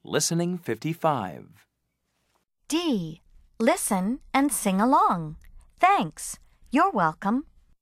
Listening 55. D. Listen and sing along. Thanks. You're welcome.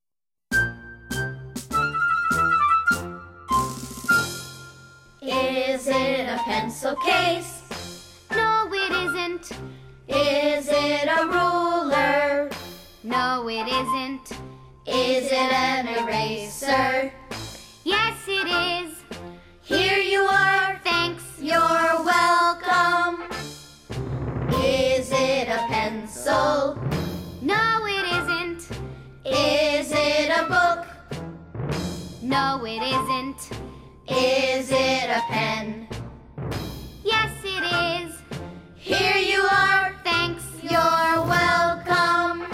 Is it a pencil case? No, it isn't. Is it a ruler? No, it isn't. Is it an eraser? Yes, it is. Here you are. Thanks. You're welcome. Is it a pencil? No, it isn't. Is it a book? No, it isn't. Is it a pen? Yes, it is. Here you are. Thanks. You're welcome.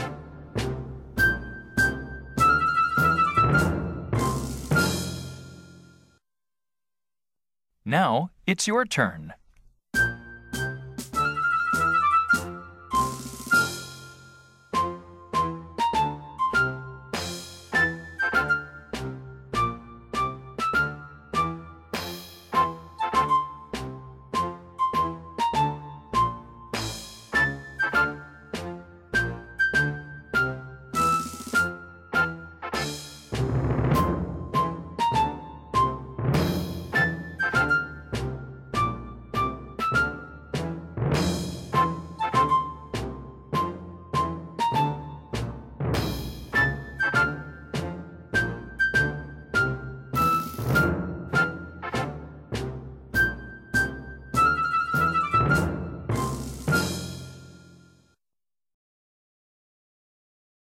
Now it's your turn.